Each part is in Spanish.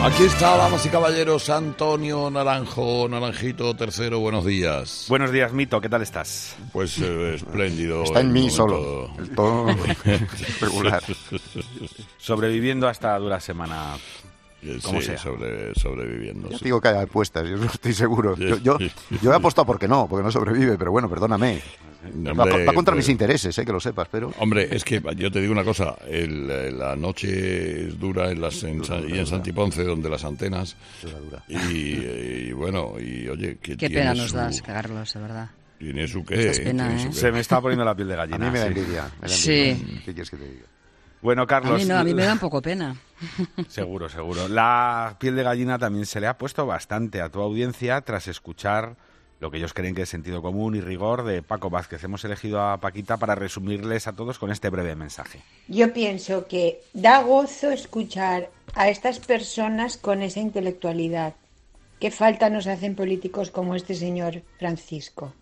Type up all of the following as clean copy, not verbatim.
Aquí está, damas y caballeros, Antonio Naranjo, Naranjito tercero, buenos días. Buenos días, Mito, ¿qué tal estás? Pues espléndido. Está en mí solo, el tono regular. Sobreviviendo a esta dura semana, como sea. Sobreviviendo. Ya te digo que hay apuestas, yo no estoy seguro. Yo he apostado porque no sobrevive, pero bueno, perdóname. Hombre, va contra mis intereses, que lo sepas, pero... Hombre, es que yo te digo una cosa, la noche es dura en Santiponce, donde las antenas... Dura. Y bueno, y oye... Qué pena nos das, Carlos, de verdad. ¿Tiene su qué? Pena, ¿eh? Se me está poniendo la piel de gallina. A mí me da envidia. Sí. ¿Qué quieres que te diga? Bueno, Carlos... A mí me da un poco pena. Seguro. La piel de gallina también se le ha puesto bastante a tu audiencia tras escuchar lo que ellos creen que es sentido común y rigor de Paco Vázquez. Hemos elegido a Paquita para resumirles a todos con este breve mensaje. Yo pienso que da gozo escuchar a estas personas con esa intelectualidad. Qué falta nos hacen políticos como este señor Francisco.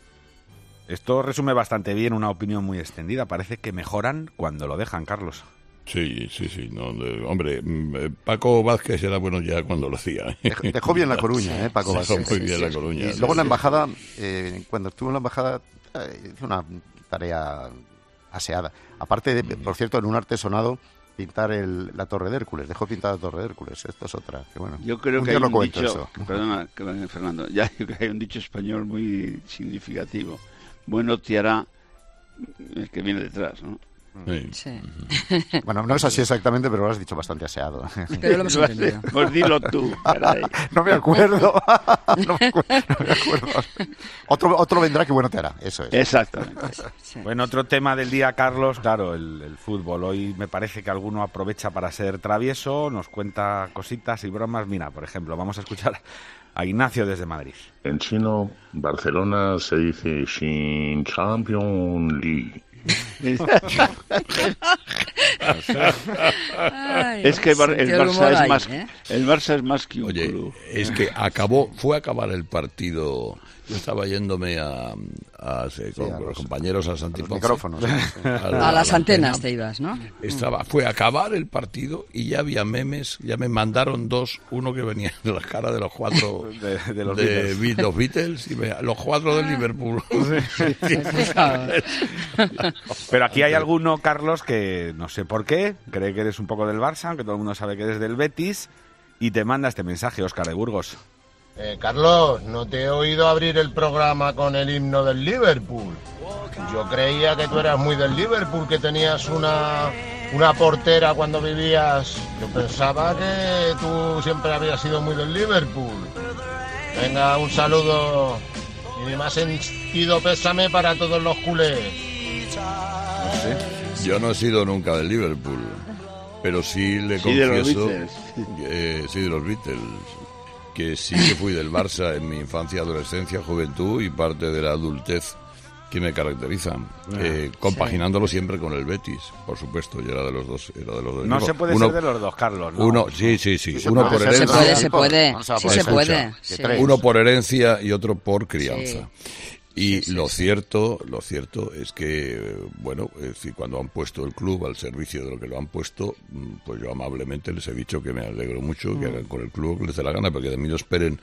Esto resume bastante bien una opinión muy extendida. Parece que mejoran cuando lo dejan, Carlos. Sí. No, hombre, Paco Vázquez era bueno ya cuando lo hacía. Dejó bien La Coruña, Paco Vázquez. Dejó muy bien La Coruña. Y luego en la embajada, cuando estuvo en la embajada, hizo una tarea aseada. Aparte de, por cierto, en un artesonado, pintar la Torre de Hércules. Dejó pintada la Torre de Hércules. Esto es otra. Que bueno, yo creo que hay un dicho, eso. Perdona, Fernando, yo creo que hay un dicho español muy significativo. Bueno te hará el que viene detrás, ¿no? Sí. Bueno, no es así exactamente, pero lo has dicho bastante aseado. Pero lo hemos entendido. Pues dilo tú, caray. No me acuerdo. No me acuerdo. Otro vendrá que bueno te hará, eso es. Exactamente. Sí. Bueno, otro tema del día, Carlos, claro, el fútbol. Hoy me parece que alguno aprovecha para ser travieso, nos cuenta cositas y bromas. Mira, por ejemplo, vamos a escuchar a Ignacio desde Madrid. En chino, Barcelona se dice Xin Champions League. Es que el Barça es más que un club. Es que fue a acabar el partido. Yo estaba yéndome con los compañeros a Santiponce. Micrófonos. A las antenas te ibas, ¿no? Fue a acabar el partido y ya había memes, ya me mandaron uno que venía de la cara de los cuatro de los Beatles y los cuatro del Liverpool. Pero aquí hay alguno, Carlos, que no sé por qué, cree que eres un poco del Barça, aunque todo el mundo sabe que eres del Betis, y te manda este mensaje, Óscar de Burgos. Carlos, no te he oído abrir el programa con el himno del Liverpool. Yo creía que tú eras muy del Liverpool, que tenías una portera cuando vivías. Yo pensaba que tú siempre habías sido muy del Liverpool. Venga, un saludo y mi más sentido pésame para todos los culés. No sé. Yo no he sido nunca del Liverpool, pero sí le confieso... Sí, de los Beatles. Que sí que fui del Barça en mi infancia, adolescencia, juventud y parte de la adultez que me caracterizan, compaginándolo siempre con el Betis, por supuesto. Yo era de los dos. No se puede ser de los dos, Carlos, ¿no? Uno, sí. Uno por herencia. Se puede. Uno por herencia y otro por crianza. Sí. Y lo cierto es que, bueno, es decir, cuando han puesto el club al servicio de lo que lo han puesto, pues yo amablemente les he dicho que me alegro mucho, que hagan con el club que les dé la gana, porque de mí no esperen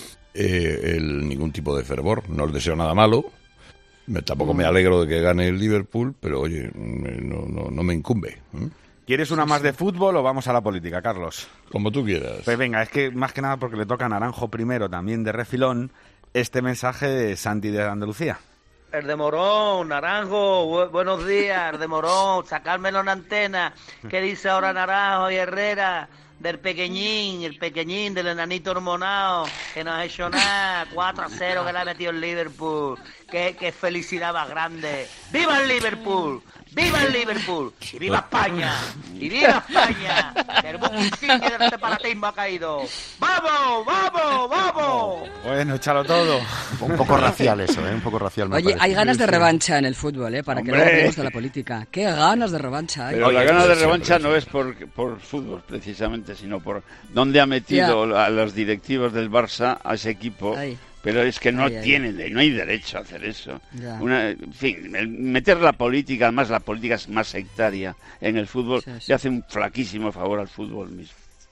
ningún tipo de fervor. No les deseo nada malo, tampoco me alegro de que gane el Liverpool, pero oye, no me incumbe. ¿Quieres una más de fútbol o vamos a la política, Carlos? Como tú quieras. Pues venga, es que más que nada porque le toca a Naranjo primero, también de refilón, este mensaje de Santi de Andalucía. El de Morón, Naranjo, buenos días, el de Morón, sacármelo en antena. ¿Qué dice ahora Naranjo y Herrera? Del el pequeñín del enanito hormonado, que no ha hecho nada, 4-0 que le ha metido el Liverpool. Qué felicidad más grande. ¡Viva el Liverpool! ¡Viva el Liverpool! ¡Y viva España! ¡Y viva España! ¡El buquicín del separatismo ha caído! ¡Vamos, vamos, vamos! Bueno, échalo todo. Un poco racial eso, un poco racial. Oye, hay ganas de revancha en el fútbol, para que no hablemos de la política. ¡Qué ganas de revancha hay! Pero la gana de revancha no es por fútbol, precisamente, sino por dónde ha metido a los directivos del Barça a ese equipo. Ay. Pero es que no hay derecho a hacer eso. En fin, meter la política, además la política es más sectaria en el fútbor, le hace un flaquísimo favor al fútbol mismo.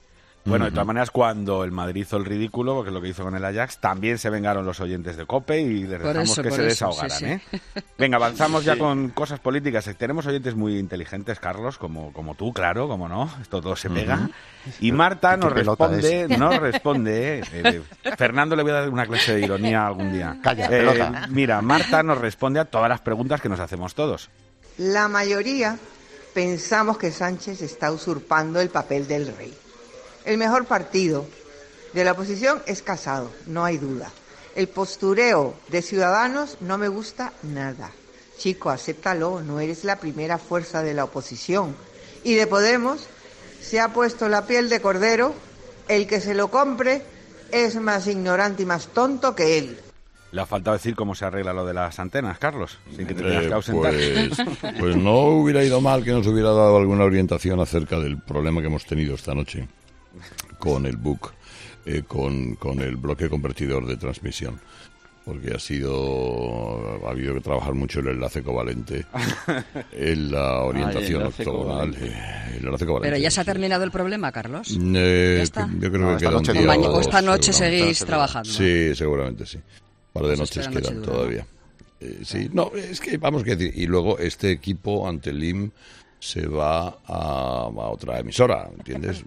Bueno, de todas maneras, cuando el Madrid hizo el ridículo, porque es lo que hizo con el Ajax, también se vengaron los oyentes de COPE y les dejamos que se desahogaran. Sí. Venga, avanzamos ya con cosas políticas. Tenemos oyentes muy inteligentes, Carlos, como tú, claro, como no, esto todo se pega. Y Marta nos responde, Fernando le voy a dar una clase de ironía algún día. Calla, pelota. Mira, Marta nos responde a todas las preguntas que nos hacemos todos. La mayoría pensamos que Sánchez está usurpando el papel del rey. El mejor partido de la oposición es Casado, no hay duda. El postureo de Ciudadanos no me gusta nada. Chico, acéptalo, no eres la primera fuerza de la oposición. Y de Podemos se ha puesto la piel de cordero, el que se lo compre es más ignorante y más tonto que él. Le ha faltado decir cómo se arregla lo de las antenas, Carlos, sin que te tengas que ausentar. Pues no hubiera ido mal que nos hubiera dado alguna orientación acerca del problema que hemos tenido esta noche con el BUC, con el bloque convertidor de transmisión. Porque ha habido que trabajar mucho el enlace covalente, en la orientación octogonal. El enlace covalente. ¿Pero ya se ha terminado el problema, Carlos? Yo creo que queda un día o esta noche seguís trabajando. Sí, seguramente sí. Un par de noches quedan todavía. Sí, no, es que vamos a decir, y luego este equipo ante el IM se va a otra emisora, ¿entiendes?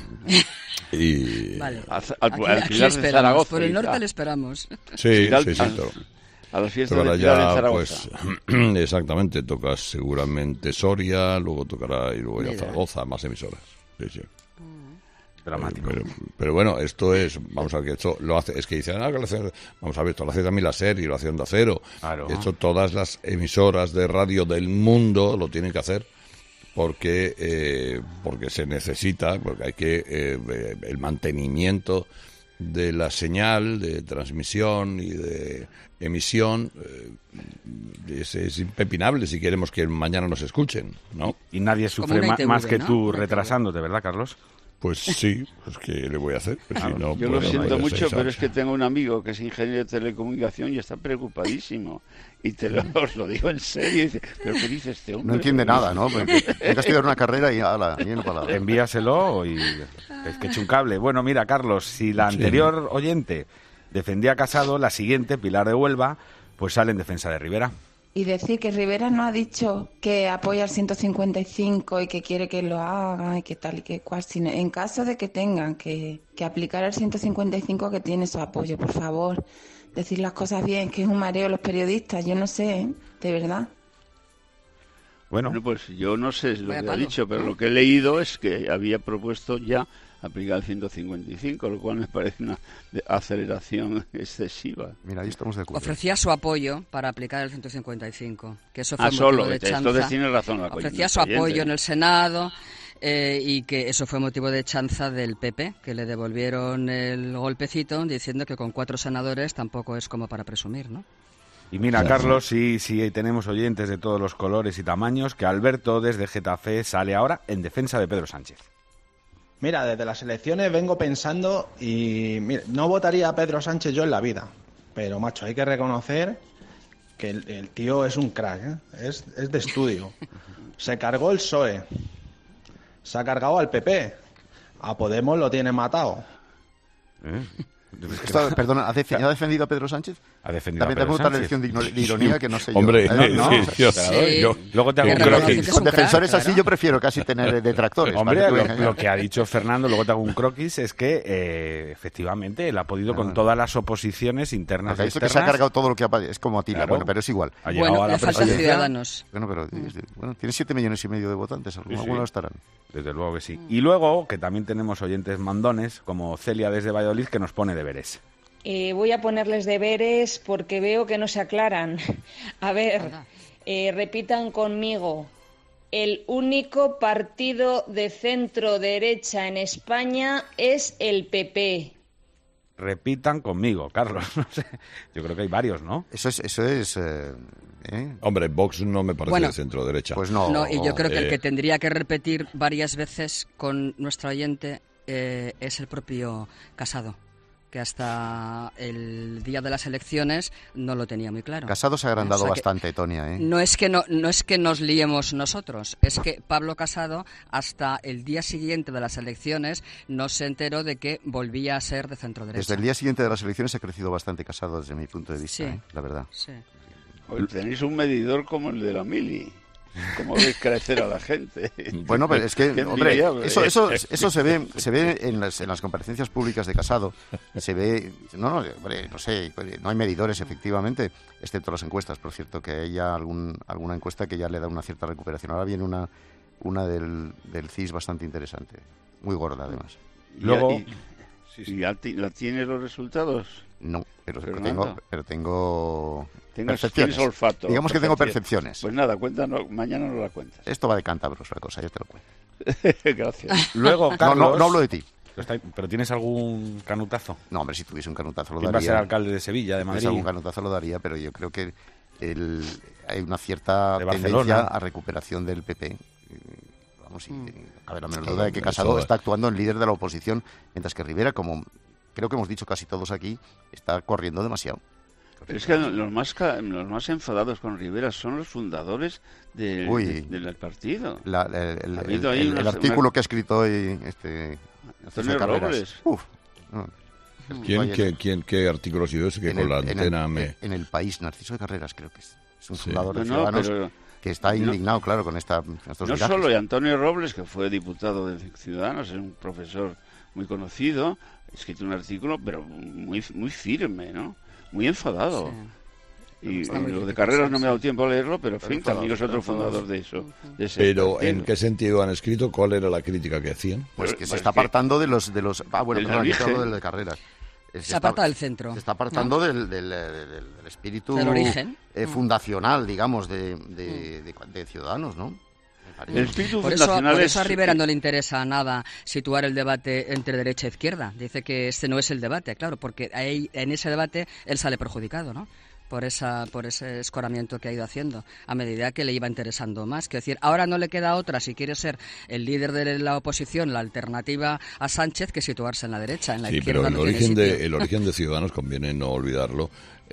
Y vale. Al Pilar de Zaragoza. Por el norte le esperamos. Sí. A las fiestas de Pilar de Zaragoza. Pues, exactamente, tocas seguramente Soria, luego tocará y luego ya Zaragoza, más emisoras. Sí. Dramático. Pero bueno, esto es, vamos a ver que esto lo hace, es que dicen, vamos a ver, esto lo hace también la SER y lo hace Onda Cero. Claro. Esto todas las emisoras de radio del mundo lo tienen que hacer porque se necesita, porque hay que el mantenimiento de la señal de transmisión y de emisión es impepinable si queremos que mañana nos escuchen, ¿no? Y nadie sufre más que tú retrasándote, ¿verdad, Carlos? Pues sí, pues ¿qué le voy a hacer? Pues si no, yo lo siento mucho, pero es que tengo un amigo que es ingeniero de telecomunicación y está preocupadísimo. Y os lo digo en serio. Y dice, ¿pero qué dice este hombre? No entiende nada, ¿no? Hay que estudiar una carrera y lleno para la... Envíaselo y es que eche un cable. Bueno, mira, Carlos, si la anterior oyente defendía a Casado, la siguiente, Pilar de Huelva, pues sale en defensa de Rivera. Y decir que Rivera no ha dicho que apoya el 155 y que quiere que lo haga y que tal y que cual, sino en caso de que tengan que aplicar el 155 que tiene su apoyo, por favor, decir las cosas bien, que es un mareo los periodistas, yo no sé, de verdad. Bueno, pues yo no sé lo que ha dicho, pero lo que he leído es que había propuesto ya aplicar el 155, lo cual me parece una aceleración excesiva. Mira, ahí estamos de acuerdo. Ofrecía su apoyo para aplicar el 155, que eso fue motivo solo, de chanza. entonces tiene razón. Ofrecía su apoyo en el Senado y que eso fue motivo de chanza del PP, que le devolvieron el golpecito diciendo que con 4 senadores tampoco es como para presumir, ¿no? Y mira, Carlos, sí, tenemos oyentes de todos los colores y tamaños, que Alberto desde Getafe sale ahora en defensa de Pedro Sánchez. Mira, desde las elecciones vengo pensando y mira, no votaría a Pedro Sánchez yo en la vida, pero macho, hay que reconocer que el tío es un crack, ¿eh? Es de estudio. Se cargó el PSOE, se ha cargado al PP, a Podemos lo tiene matado. Perdona, ¿ha defendido a Pedro Sánchez? Ha defendido también a Pedro tengo Sánchez. otra lección de ironía que no sé yo. Hombre, yo luego te hago un croquis. Con defensores así yo prefiero casi tener detractores. Hombre, lo que ha dicho Fernando, luego te hago un croquis, es que efectivamente él ha podido con todas las oposiciones internas y externas. Que se ha cargado todo lo que es como Atila, bueno, pero es igual. Bueno, le faltan ciudadanos. Bueno, pero tiene 7,5 millones de votantes, algunos estarán. Desde luego que sí. Y luego, que también tenemos oyentes mandones, como Celia desde Valladolid, que nos pone deberes. Voy a ponerles deberes porque veo que no se aclaran. A ver, repitan conmigo. El único partido de centro-derecha en España es el PP. Repitan conmigo, Carlos. No sé. Yo creo que hay varios, ¿no? Eso es Hombre, Vox no me parece de centro-derecha. Pues no. Y yo creo que el que tendría que repetir varias veces con nuestro oyente es el propio Casado. que hasta el día de las elecciones no lo tenía muy claro. Casado se ha agrandado bastante, Tonia, ¿eh? No es que nos liemos nosotros, es que Pablo Casado hasta el día siguiente de las elecciones no se enteró de que volvía a ser de centro-derecha. Desde el día siguiente de las elecciones ha crecido bastante Casado desde mi punto de vista, sí, la verdad. Sí. Hoy tenéis un medidor como el de la Mili. ¿Cómo veis crecer a la gente? Bueno, pero es que, hombre, eso se ve en las comparecencias públicas de Casado. Se ve, no sé, no hay medidores, efectivamente, excepto las encuestas, por cierto, que hay ya alguna encuesta que ya le da una cierta recuperación. Ahora viene una del CIS bastante interesante, muy gorda además. Luego, ¿la tienes los resultados? No, pero tengo percepciones. Tienes olfato. Digamos que tengo percepciones. Pues nada, cuéntanos, mañana nos la cuentas. Esto va de cántabros, la cosa, yo te lo cuento. Gracias. Luego, Carlos, no hablo de ti. ¿Pero tienes algún canutazo? No, hombre, si tuviese un canutazo lo daría. ¿Quién va a ser alcalde de Sevilla, de Madrid? Si algún canutazo lo daría, pero yo creo que hay una cierta tendencia a recuperación del PP. Vamos, a ver, la menor duda de que Casado está actuando en líder de la oposición, mientras que Rivera, como creo que hemos dicho casi todos aquí, está corriendo demasiado. Pero es que los más enfadados con Rivera son los fundadores del partido. El artículo que ha escrito hoy Antonio Robles. ¿Qué artículo ha sido ese que con la antena en El País, Narciso de Carreras, creo que es un fundador de Ciudadanos que está indignado, claro, con estos virajes. No solo, y Antonio Robles, que fue diputado de Ciudadanos, es un profesor muy conocido, ha escrito un artículo, pero muy firme, ¿no? Muy enfadado. Sí. Y lo de Carreras no me ha dado tiempo a leerlo, pero en fin, también es otro fundador de eso. Pero, ¿en qué sentido han escrito? ¿Cuál era la crítica que hacían? Pues que se está apartando de los... bueno, perdón, yo hablo del de Carreras. Se aparta del centro. Se está apartando del espíritu fundacional, digamos, de Ciudadanos, ¿no? El espíritu por eso a Rivera no le interesa nada situar el debate entre derecha e izquierda. Dice que este no es el debate, claro, porque ahí, en ese debate él sale perjudicado, ¿no? Por ese escoramiento que ha ido haciendo a medida que le iba interesando más. Quiero decir, ahora no le queda otra, si quiere ser el líder de la oposición, la alternativa a Sánchez, que situarse en la derecha, en la izquierda. Pero el origen de Ciudadanos, conviene no olvidarlo,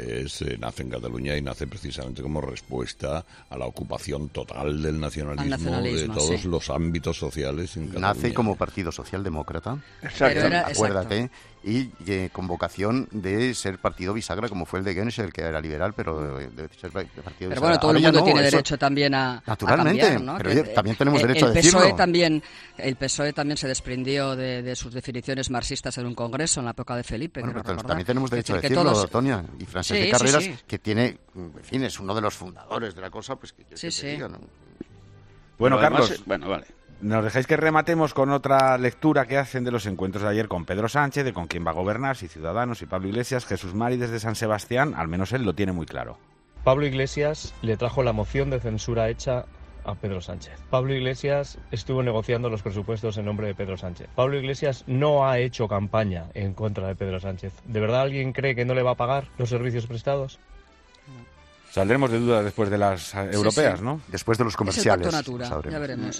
nace en Cataluña y nace precisamente como respuesta a la ocupación total del nacionalismo de todos los ámbitos sociales en Cataluña. Nace como partido socialdemócrata, acuérdate, y con vocación de ser partido bisagra, como fue el de Genscher, que era liberal, pero de ser partido bisagra. Pero bueno, todo el mundo tiene derecho también a cambiar, ¿no? Pero también tenemos derecho a decirlo. El PSOE también se desprendió de sus definiciones marxistas en un congreso en la época de Felipe. Bueno, pero también tenemos derecho a decirlo, Tonia. Y Francesc de Carreras, que tiene, en fin, es uno de los fundadores de la cosa, pues que te diga, ¿no? Bueno, Carlos, además, vale. ¿Nos dejáis que rematemos con otra lectura que hacen de los encuentros de ayer con Pedro Sánchez, de con quién va a gobernar, si Ciudadanos, y Pablo Iglesias? Jesús Mari desde San Sebastián, al menos él lo tiene muy claro. Pablo Iglesias le trajo la moción de censura hecha a Pedro Sánchez. Pablo Iglesias estuvo negociando los presupuestos en nombre de Pedro Sánchez. Pablo Iglesias no ha hecho campaña en contra de Pedro Sánchez. ¿De verdad alguien cree que no le va a pagar los servicios prestados? Saldremos de dudas después de las europeas, ¿no? Después de los comerciales. Es el pacto natura, ya veremos.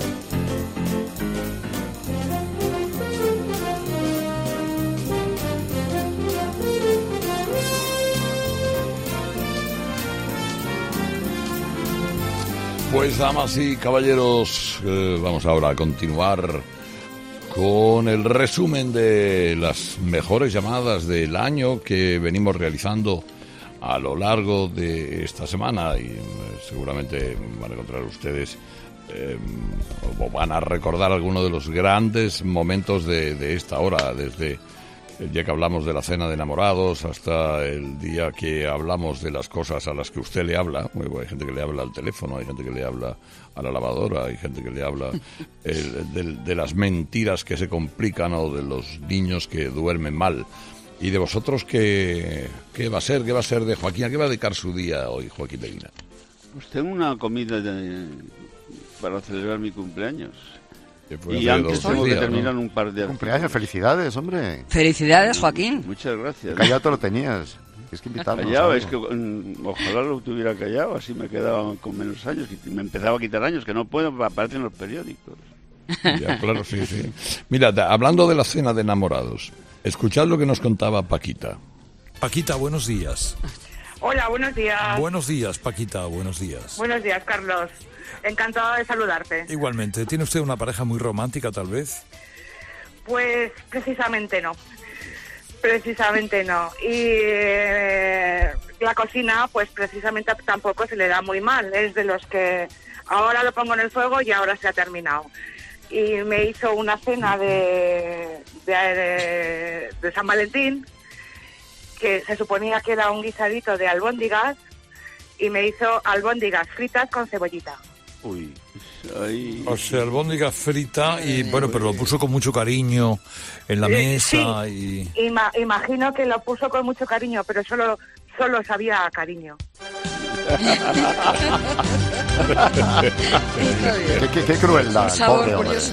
Pues, damas y caballeros, vamos ahora a continuar con el resumen de las mejores llamadas del año que venimos realizando a lo largo de esta semana, y seguramente van a encontrar ustedes o van a recordar algunos de los grandes momentos de esta hora, desde el día que hablamos de la cena de enamorados hasta el día que hablamos de las cosas a las que usted le habla. Bueno, hay gente que le habla al teléfono, hay gente que le habla a la lavadora, hay gente que le habla de las mentiras que se complican o de los niños que duermen mal. ¿Y de vosotros qué va a ser? ¿Qué va a ser de Joaquín? ¿A qué va a dedicar su día hoy, Joaquín Leguina? Pues tengo una comida para celebrar mi cumpleaños. Y antes tengo que terminar un par de... Cumpleaños, felicidades, hombre. Felicidades, Joaquín. Muchas gracias. Callado te lo tenías. Es que invitarnos. Callado, es que ojalá lo tuviera callado, así me quedaba con menos años y me empezaba a quitar años, que no puedo, aparecen los periódicos. Ya, claro, sí. Mira, hablando de la cena de enamorados, Escuchad lo que nos contaba Paquita. Paquita, buenos días. Hola, buenos días. Buenos días, Paquita, buenos días. Buenos días, Carlos. Encantada de saludarte. Igualmente. ¿Tiene usted una pareja muy romántica, tal vez? Pues precisamente no. Precisamente no. Y la cocina, pues precisamente tampoco se le da muy mal. Es de los que ahora lo pongo en el fuego y ahora se ha terminado. Y me hizo una cena de San Valentín, que se suponía que era un guisadito de albóndigas, y me hizo albóndigas fritas con cebollita. Uy. Ay. O sea, albóndiga frita y bueno, pero lo puso con mucho cariño en la mesa. Sí. Imagino que lo puso con mucho cariño, pero solo sabía a cariño. Qué crueldad. Sabor curioso,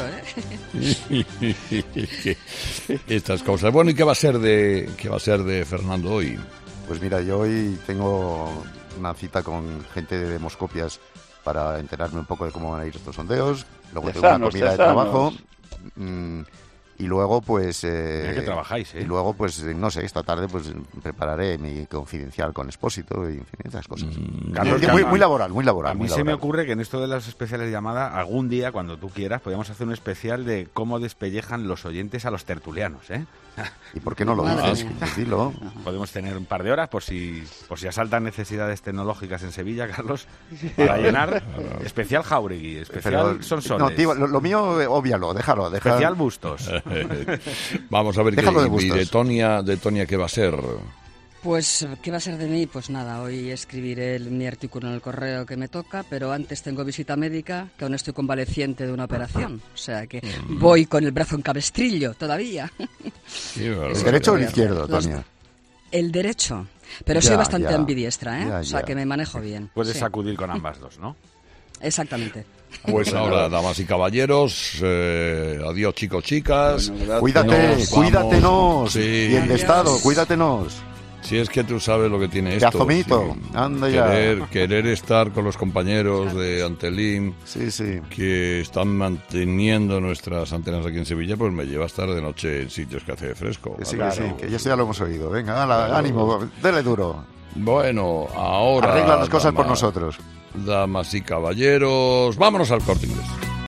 Estas cosas. Bueno, ¿y qué va a ser de Fernando hoy? Pues mira, yo hoy tengo una cita con gente de Demoscopias para enterarme un poco de cómo van a ir estos sondeos. Luego tengo una comida de trabajo. Y luego, pues... Mira que trabajáis, ¿eh? Y luego, pues, no sé, esta tarde pues prepararé mi confidencial con Expósito y, en fin, esas cosas. Carlos, muy laboral, muy laboral. A mí se me ocurre que en esto de las especiales llamadas, algún día, cuando tú quieras, podríamos hacer un especial de cómo despellejan los oyentes a los tertulianos, ¿eh? ¿Y por qué no lo dices? Pues dilo. Podemos tener un par de horas por si asaltan necesidades tecnológicas en Sevilla, Carlos, para llenar. Especial Jauregui, especial Sonsones. No, tío, lo mío, óbvialo, déjalo. Especial Bustos. Vamos a ver qué de Tonia, ¿qué va a ser? Pues, ¿qué va a ser de mí? Pues nada, hoy escribiré mi artículo en el correo que me toca, pero antes tengo visita médica, que aún estoy convaleciente de una operación. O sea que voy con el brazo en cabestrillo todavía. ¿El derecho o el izquierdo, Tonia? El derecho, pero soy bastante ambidiestra, ¿eh? O sea que me manejo bien. Puedes sacudir con ambas dos, ¿no? Exactamente. Pues ahora, damas y caballeros, adiós, chicos, chicas. Bueno, cuídatenos. Sí. Bien de estado, cuídatenos. Si es que tú sabes lo que tiene esto. Yazomito, anda ya. Querer estar con los compañeros de Antelim, que están manteniendo nuestras antenas aquí en Sevilla, pues me lleva a estar de noche en sitios que hace fresco. Sí, que ya lo hemos oído. Venga, ánimo, dele duro. Bueno, ahora... Arregla las cosas por nosotros. Damas y caballeros, vámonos al Corte Inglés.